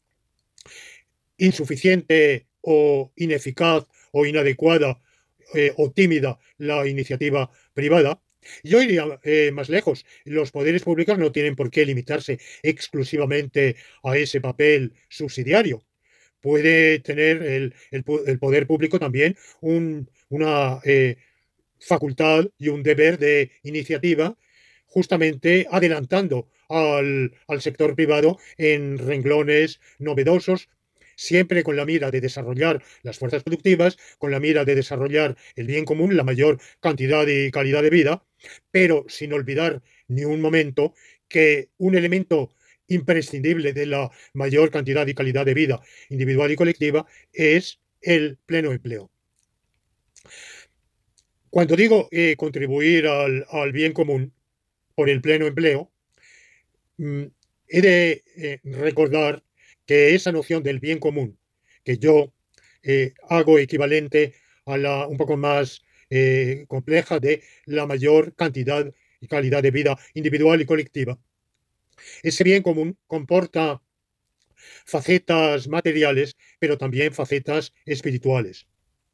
insuficiente o ineficaz o inadecuada eh, o tímida la iniciativa privada. Yo iría eh, más lejos. Los poderes públicos no tienen por qué limitarse exclusivamente a ese papel subsidiario. Puede tener el, el, el poder público también un, una eh, facultad y un deber de iniciativa, justamente adelantando al, al sector privado en renglones novedosos, siempre con la mira de desarrollar las fuerzas productivas, con la mira de desarrollar el bien común, la mayor cantidad y calidad de vida, pero sin olvidar ni un momento que un elemento imprescindible de la mayor cantidad y calidad de vida individual y colectiva es el pleno empleo. Cuando digo eh, contribuir al, al, bien común por el pleno empleo, mmm, he de eh, recordar que esa noción del bien común, que yo eh, hago equivalente a la un poco más eh, compleja de la mayor cantidad y calidad de vida individual y colectiva, ese bien común comporta facetas materiales, pero también facetas espirituales.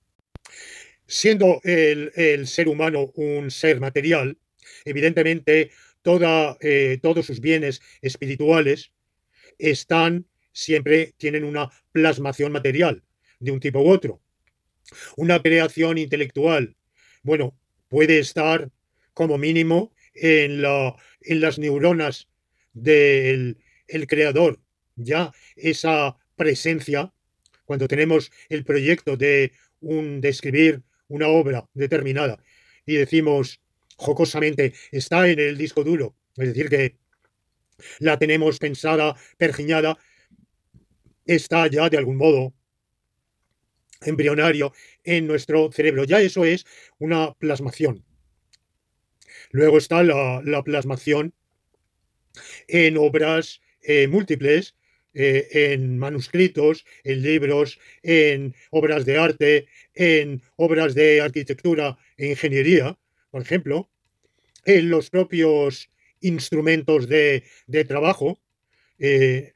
Siendo el, el ser humano un ser material, evidentemente toda, eh, todos sus bienes espirituales están, siempre tienen una plasmación material de un tipo u otro. Una creación intelectual, bueno, puede estar como mínimo en, la, en las neuronas del el creador. Ya esa presencia, cuando tenemos el proyecto de, un, de escribir una obra determinada y decimos jocosamente, está en el disco duro, es decir, que la tenemos pensada, pergiñada, está ya de algún modo embrionario en nuestro cerebro. Ya eso es una plasmación. Luego está la, la plasmación en obras eh, múltiples, eh, en manuscritos, en libros, en obras de arte, en obras de arquitectura e ingeniería, por ejemplo, en los propios instrumentos de, de trabajo, eh,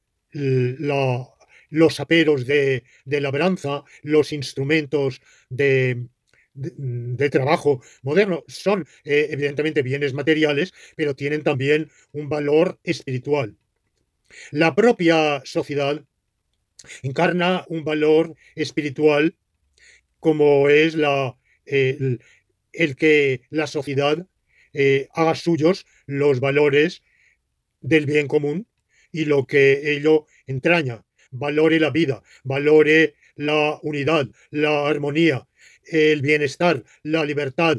la, los aperos de, de, labranza, los instrumentos de, de, de trabajo moderno, son eh, evidentemente bienes materiales, pero tienen también un valor espiritual. La propia sociedad encarna un valor espiritual como es la, eh, el, el, que la sociedad eh, haga suyos los valores del bien común y lo que ello entraña, valore la vida, valore la unidad, la armonía, el bienestar, la libertad,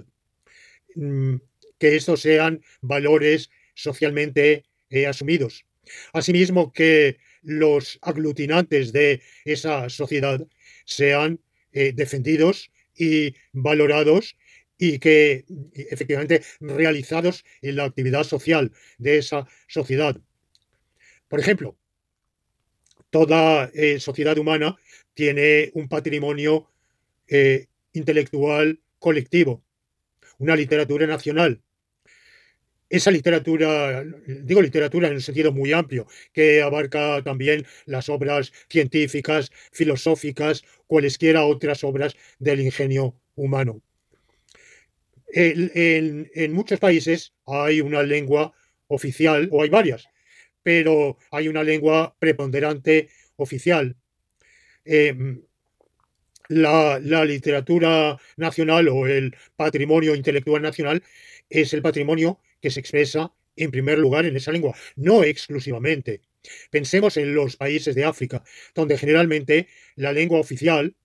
que estos sean valores socialmente eh, asumidos. Asimismo, que los aglutinantes de esa sociedad sean eh, defendidos y valorados y que efectivamente realizados en la actividad social de esa sociedad. Por ejemplo, toda eh, sociedad humana tiene un patrimonio eh, intelectual colectivo, una literatura nacional. Esa literatura, digo literatura en un sentido muy amplio, que abarca también las obras científicas, filosóficas, cualesquiera otras obras del ingenio humano. En, en, en muchos países hay una lengua oficial, o hay varias, pero hay una lengua preponderante oficial. Eh, La, la literatura nacional o el patrimonio intelectual nacional es el patrimonio que se expresa en primer lugar en esa lengua, no exclusivamente. Pensemos en los países de África, donde generalmente la lengua oficial,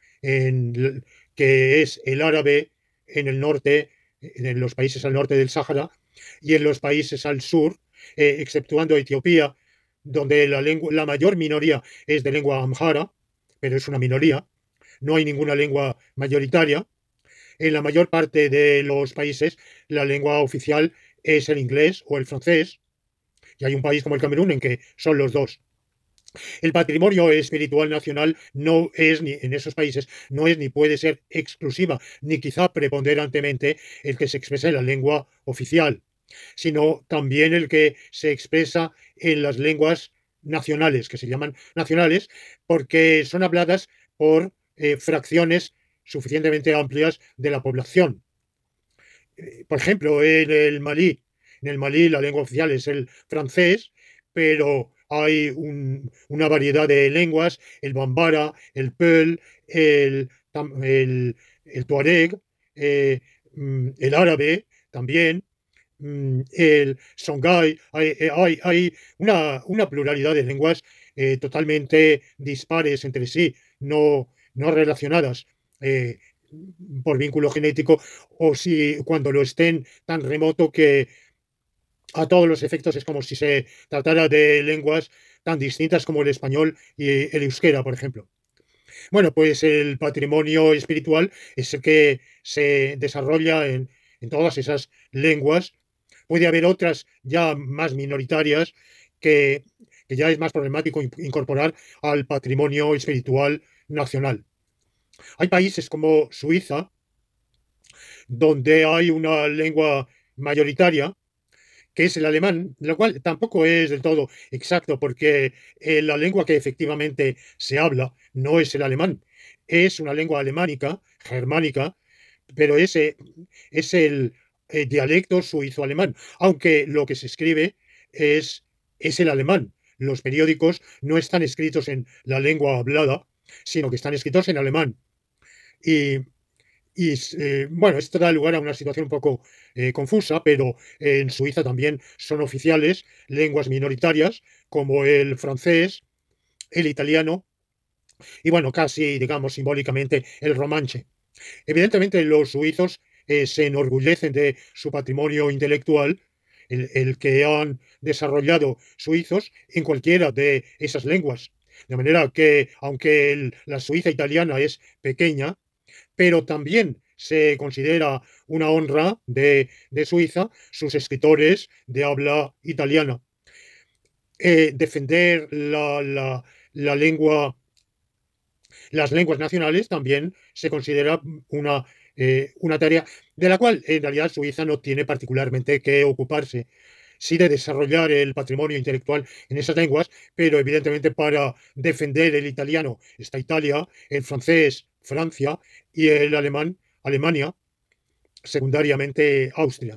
en, que es el árabe en el norte, en los países al norte del Sáhara, y en los países al sur, eh, exceptuando Etiopía, donde la, lengua, la mayor minoría es de lengua amhara, pero es una minoría, no hay ninguna lengua mayoritaria. En la mayor parte de los países la lengua oficial es el inglés o el francés, y hay un país como el Camerún en que son los dos. El patrimonio espiritual nacional no es ni en esos países no es ni puede ser exclusiva ni quizá preponderantemente el que se expresa en la lengua oficial, sino también el que se expresa en las lenguas nacionales, que se llaman nacionales porque son habladas por eh, fracciones suficientemente amplias de la población. Eh, por ejemplo, en el Malí, en el Malí la lengua oficial es el francés, pero hay un, una variedad de lenguas, el bambara, el peul, el, el, el tuareg, eh, mm, el árabe también, mm, el songhai, hay, eh, hay, hay una, una, pluralidad de lenguas eh, totalmente dispares entre sí, no, no relacionadas. Eh, por vínculo genético o si cuando lo estén tan remoto que a todos los efectos es como si se tratara de lenguas tan distintas como el español y el euskera, por ejemplo. Bueno, pues el patrimonio espiritual es el que se desarrolla en, en todas esas lenguas. Puede haber otras ya más minoritarias que, que ya es más problemático incorporar al patrimonio espiritual nacional. Hay países como Suiza, donde hay una lengua mayoritaria, que es el alemán, lo cual tampoco es del todo exacto, porque eh, la lengua que efectivamente se habla no es el alemán, es una lengua alemánica, germánica, pero ese es el eh, dialecto suizo-alemán, aunque lo que se escribe es, es el alemán. Los periódicos no están escritos en la lengua hablada, sino que están escritos en alemán. Y y eh, bueno, esto da lugar a una situación un poco eh, confusa, pero eh, en Suiza también son oficiales lenguas minoritarias como el francés, el italiano y bueno, casi digamos simbólicamente el romanche. Evidentemente los suizos eh, se enorgullecen de su patrimonio intelectual, el, el que han desarrollado suizos en cualquiera de esas lenguas. De manera que, aunque el, la Suiza italiana es pequeña, pero también se considera una honra de, de Suiza sus escritores de habla italiana. Eh, defender la, la, la lengua, las lenguas nacionales también se considera una, eh, una tarea de la cual en realidad Suiza no tiene particularmente que ocuparse, sí de desarrollar el patrimonio intelectual en esas lenguas, pero evidentemente para defender el italiano está Italia, el francés Francia y el alemán Alemania, secundariamente Austria.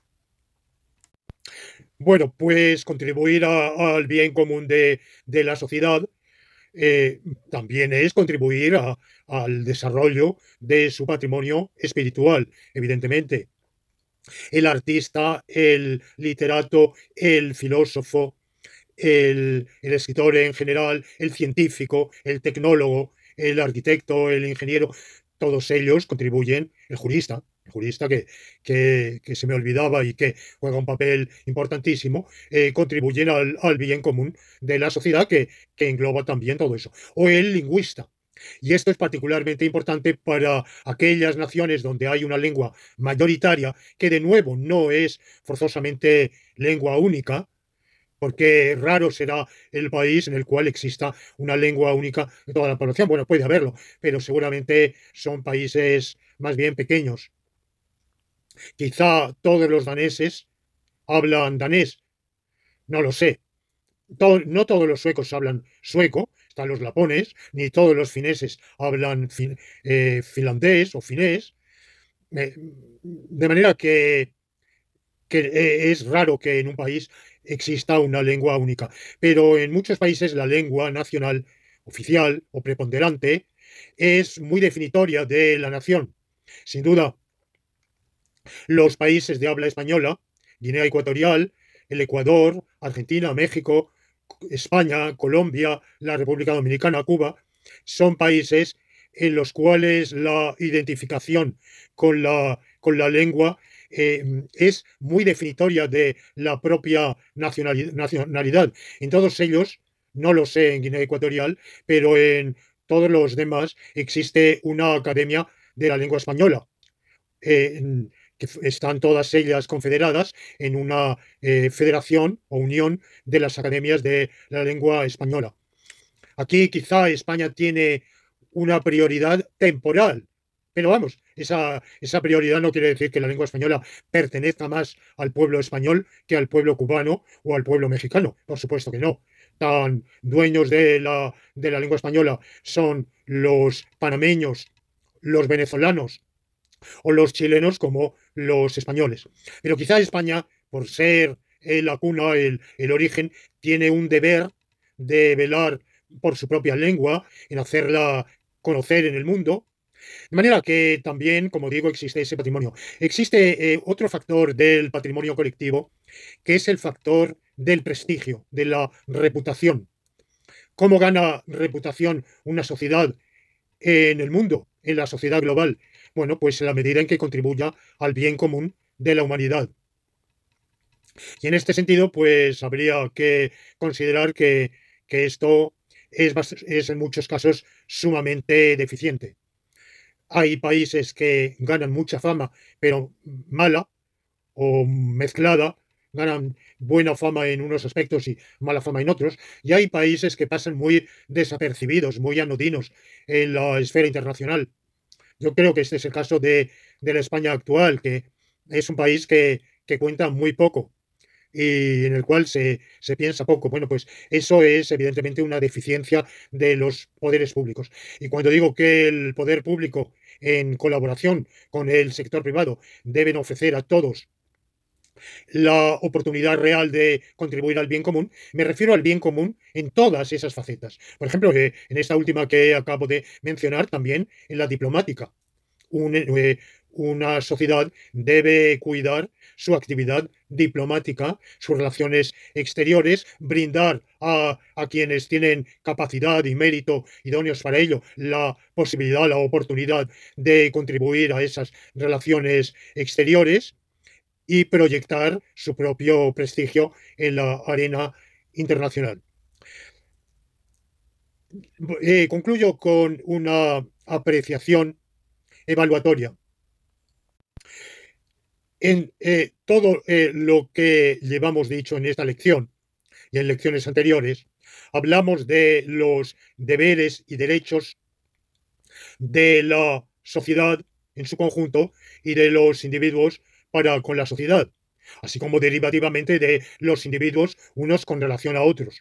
Bueno, pues contribuir a, al bien común de, de la sociedad eh, también es contribuir a, al desarrollo de su patrimonio espiritual, evidentemente. El artista, el literato, el filósofo, el, el escritor en general, el científico, el tecnólogo, el arquitecto, el ingeniero, todos ellos contribuyen, el jurista, el jurista que, que, que se me olvidaba y que juega un papel importantísimo, eh, contribuyen al, al, bien común de la sociedad que, que engloba también todo eso. O el lingüista. Y esto es particularmente importante para aquellas naciones donde hay una lengua mayoritaria, que de nuevo no es forzosamente lengua única, porque raro será el país en el cual exista una lengua única de toda la población. Bueno, puede haberlo, pero seguramente son países más bien pequeños. Quizá todos los daneses hablan danés, no lo sé. Todo, no todos los suecos hablan sueco, están los lapones, ni todos los fineses hablan fin, eh, finlandés o finés. Eh, de manera que que es raro que en un país exista una lengua única, pero en muchos países la lengua nacional oficial o preponderante es muy definitoria de la nación. Sin duda, los países de habla española, Guinea Ecuatorial, el Ecuador, Argentina, México, España, Colombia, la República Dominicana, Cuba, son países en los cuales la identificación con la, con la lengua eh, es muy definitoria de la propia nacionalidad. En todos ellos, no lo sé en Guinea Ecuatorial, pero en todos los demás existe una academia de la lengua española. Eh, que están todas ellas confederadas en una eh, federación o unión de las academias de la lengua española. Aquí quizá España tiene una prioridad temporal, pero vamos, esa, esa prioridad no quiere decir que la lengua española pertenezca más al pueblo español que al pueblo cubano o al pueblo mexicano. Por supuesto que no. Tan dueños de la, de la lengua española son los panameños, los venezolanos o los chilenos como los españoles. Pero quizá España, por ser eh, la cuna, el, el origen, tiene un deber de velar por su propia lengua, en hacerla conocer en el mundo. De manera que también, como digo, existe ese patrimonio. Existe eh, otro factor del patrimonio colectivo, que es el factor del prestigio, de la reputación. ¿Cómo gana reputación una sociedad en el mundo, en la sociedad global? Bueno, pues en la medida en que contribuya al bien común de la humanidad. Y en este sentido, pues habría que considerar que, que esto es, es en muchos casos sumamente deficiente. Hay países que ganan mucha fama, pero mala o mezclada, ganan buena fama en unos aspectos y mala fama en otros, y hay países que pasan muy desapercibidos, muy anodinos en la esfera internacional. Yo creo que este es el caso de, de la España actual, que es un país que, que cuenta muy poco y en el cual se, se piensa poco. Bueno, pues eso es evidentemente una deficiencia de los poderes públicos. Y cuando digo que el poder público, en colaboración con el sector privado, deben ofrecer a todos la oportunidad real de contribuir al bien común, me refiero al bien común en todas esas facetas. Por ejemplo, eh, en esta última que acabo de mencionar, también en la diplomática. Un, eh, una sociedad debe cuidar su actividad diplomática, sus relaciones exteriores, brindar a, a quienes tienen capacidad y mérito idóneos para ello la posibilidad, la oportunidad de contribuir a esas relaciones exteriores y proyectar su propio prestigio en la arena internacional. Eh, concluyo con una apreciación evaluatoria. En eh, todo eh, lo que llevamos dicho en esta lección y en lecciones anteriores, hablamos de los deberes y derechos de la sociedad en su conjunto y de los individuos para con la sociedad, así como derivativamente de los individuos unos con relación a otros.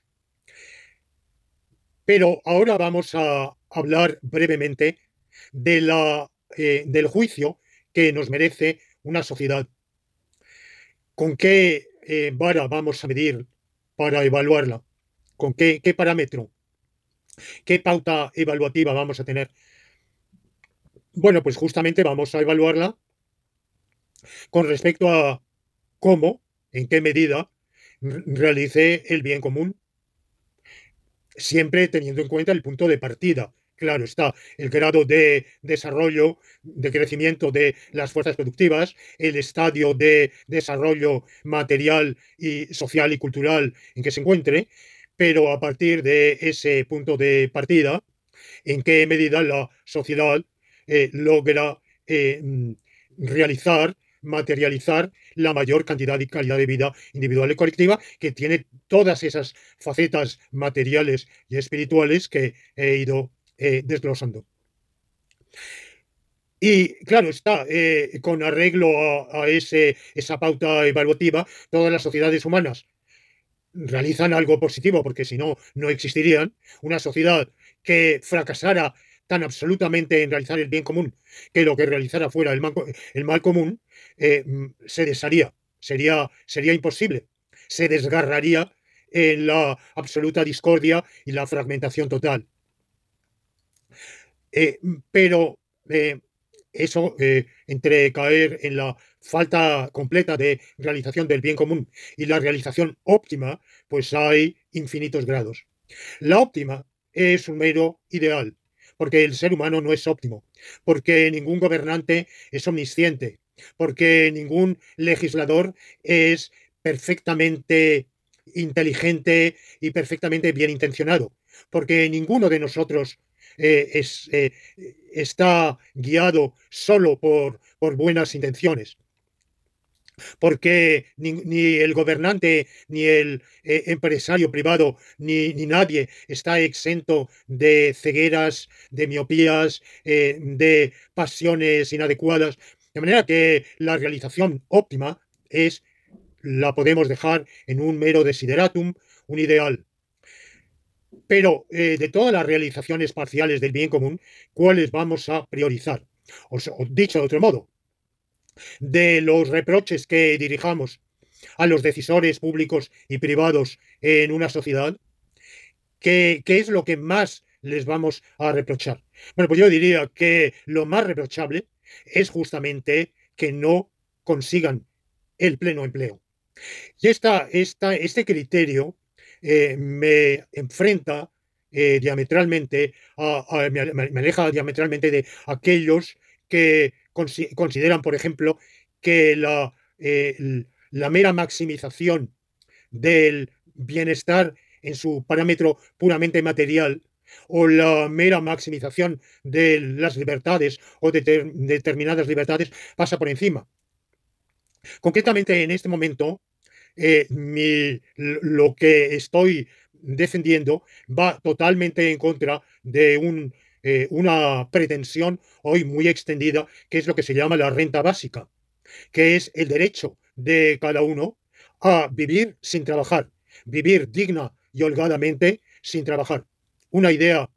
Pero ahora vamos a hablar brevemente de la, eh, del juicio que nos merece una sociedad. ¿Con qué eh, vara vamos a medir para evaluarla? ¿Con qué, qué parámetro? ¿Qué pauta evaluativa vamos a tener? Bueno, pues justamente vamos a evaluarla con respecto a cómo, en qué medida realice el bien común, siempre teniendo en cuenta el punto de partida. Claro está, el grado de desarrollo, de crecimiento de las fuerzas productivas, el estadio de desarrollo material y social y cultural en que se encuentre, pero a partir de ese punto de partida, en qué medida la sociedad eh, logra eh, realizar, materializar la mayor cantidad y calidad de vida individual y colectiva, que tiene todas esas facetas materiales y espirituales que he ido eh, desglosando. Y claro está, eh, con arreglo a, a ese, esa pauta evaluativa, todas las sociedades humanas realizan algo positivo, porque si no, no existirían. Una sociedad que fracasara tan absolutamente en realizar el bien común que lo que realizara fuera el mal, el mal común, eh, se desharía, sería, sería imposible, se desgarraría en la absoluta discordia y la fragmentación total. Eh, pero eh, eso, eh, entre caer en la falta completa de realización del bien común y la realización óptima, pues hay infinitos grados. La óptima es un mero ideal, porque el ser humano no es óptimo, porque ningún gobernante es omnisciente, porque ningún legislador es perfectamente inteligente y perfectamente bien intencionado, porque ninguno de nosotros eh, es, eh, está guiado solo por, por buenas intenciones, porque ni, ni el gobernante, ni el eh, empresario privado, ni, ni, nadie está exento de cegueras, de miopías, eh, de pasiones inadecuadas. De manera que la realización óptima es, la podemos dejar en un mero desideratum, un ideal. Pero eh, de todas las realizaciones parciales del bien común, ¿cuáles vamos a priorizar? O, sea, dicho de otro modo, de los reproches que dirijamos a los decisores públicos y privados en una sociedad, ¿qué, qué es lo que más les vamos a reprochar? Bueno, pues yo diría que lo más reprochable es justamente que no consigan el pleno empleo. Y esta, esta, este criterio eh, me enfrenta eh, diametralmente, a, a, me, me aleja diametralmente de aquellos que consi consideran, por ejemplo, que la, eh, la mera maximización del bienestar en su parámetro puramente material o la mera maximización de las libertades o de ter determinadas libertades pasa por encima. Concretamente, en este momento, eh, mi, lo que estoy defendiendo va totalmente en contra de un, eh, una pretensión hoy muy extendida, que es lo que se llama la renta básica, que es el derecho de cada uno a vivir sin trabajar, vivir digna y holgadamente sin trabajar. Una idea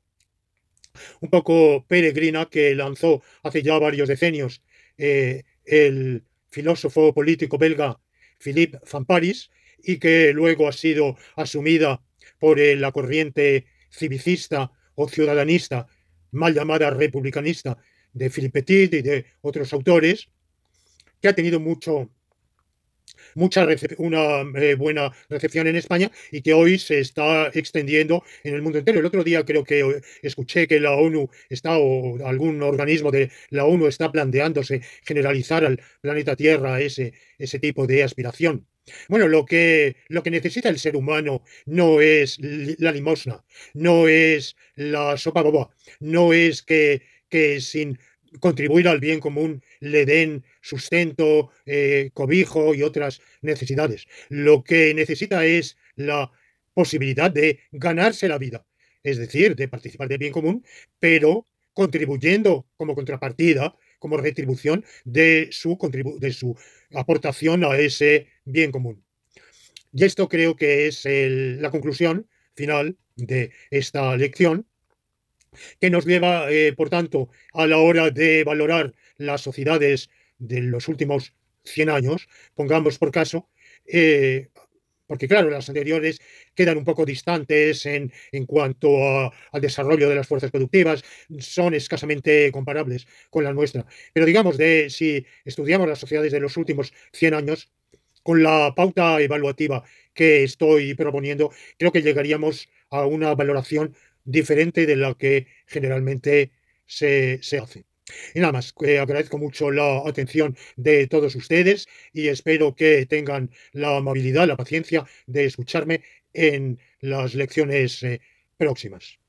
un poco peregrina que lanzó hace ya varios decenios eh, el filósofo político belga Philippe Van Parijs y que luego ha sido asumida por eh, la corriente civicista o ciudadanista, mal llamada republicanista, de Philippe Petit y de otros autores, que ha tenido mucho, mucha una eh, buena recepción en España y que hoy se está extendiendo en el mundo entero. El otro día creo que escuché que la ONU está, o algún organismo de la ONU está planteándose generalizar al planeta Tierra ese, ese tipo de aspiración. Bueno, lo que, lo que necesita el ser humano no es la limosna, no es la sopa boba, no es que, que sin contribuir al bien común le den sustento, eh, cobijo y otras necesidades. Lo que necesita es la posibilidad de ganarse la vida, es decir, de participar del bien común, pero contribuyendo como contrapartida, como retribución de su, de su aportación a ese bien común. Y esto creo que es el, la conclusión final de esta lección, que nos lleva, eh, por tanto, a la hora de valorar las sociedades de los últimos cien años, pongamos por caso, eh, porque claro, las anteriores quedan un poco distantes en, en cuanto a, al desarrollo de las fuerzas productivas, son escasamente comparables con la nuestra. Pero digamos, de, si estudiamos las sociedades de los últimos cien años, con la pauta evaluativa que estoy proponiendo, creo que llegaríamos a una valoración diferente de la que generalmente se, se hace. Y nada más, eh, agradezco mucho la atención de todos ustedes y espero que tengan la amabilidad, la paciencia de escucharme en las lecciones eh, próximas.